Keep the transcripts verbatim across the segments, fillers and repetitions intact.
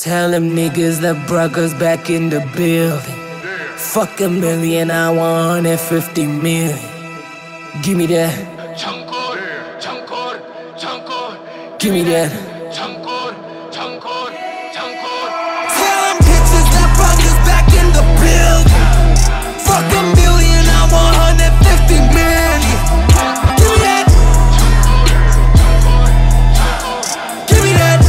Tell them niggas the brothers back in the building. Fuck a million, I want one hundred fifty million. Give me that. Give me that. Tell them bitches that brothers back in the building. Fuck a million, I want one hundred fifty million. Give me that. Give me that.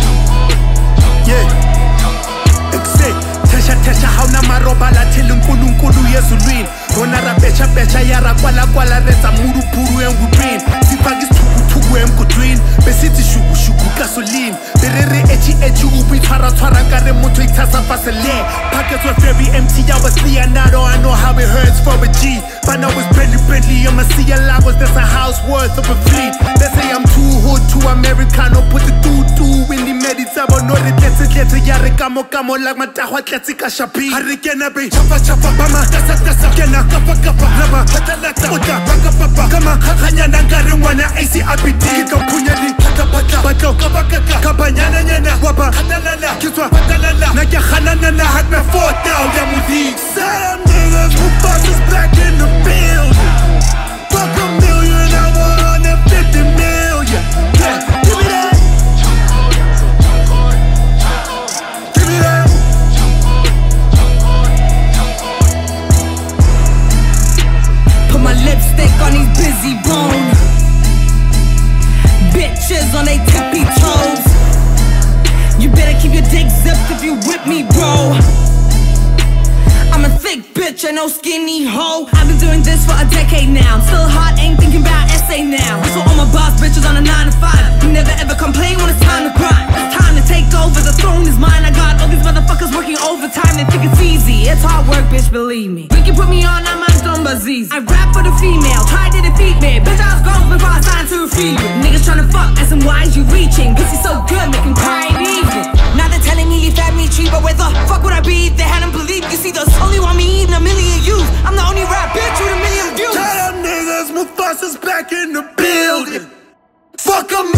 Yeah. Exit. Tesha tesha hauna maroba la till unkulunkulu yezulwini. Rona ra becha becha yara kwala kwala reza muru puru engubini. Sifakis tuku tuku emgudwini. Besithi shuku shuku gasoline. Berere echi echi ubi twara twara kare muthu ithatha vaseline. Pockets were very empty, I was Leonardo, I know how it hurts for a G. But I was Bentley Bentley, I'm a C L Lagos, that's a house worth of a fleet. They say I'm too hood, too Americano, put the doo-doo in the meditable. No regrets, let's yare kamo kamo like my tahwa tletzika shapi. Harikena be, chapa chapa, bama, kasa kasa, kena, kapa kapa, lama, hata lata, uta, baka papa, kama, kakanya nangare mwana, A C R P D, kika punya li, kata pata, bato, kapa kaka, kapa nyana nyana, wapa, hata lala, kiswa, hata lala, nakya khana nana, had me four down, ya mudi. Some niggas who fuck is back in the building. Fuck a million, I want one hundred fifty million. Yeah, give me that. Give me that. Put my lipstick on these busy bone. Bitches on they tippy toes. You better keep your dick zipped if you with me, bro. I'm a thick bitch, I no skinny hoe. I've been doing this for a decade now. I'm still hot, ain't thinking about essay now. That's what all my boss bitches on a nine to five. You never ever complain when it's time to grind. It's time to take over, the throne is mine. I got all these motherfuckers working overtime. They think it's easy, it's hard work, bitch, believe me. We can put me on, I'm on Dumbaziz. I rap for the female, tried to defeat me. Bitch, I was gone before I signed to a female. Niggas tryna fuck, S M Ys, you reaching. Pussy so good, make him cry and easy. Now they're telling me leave that me cheap, but where the fuck would I be if they hadn't believed? You see, those only want me eating a million views. I'm the only rap bitch with a million views. Tell them niggas Mufasa's back in the building. Fuck 'em.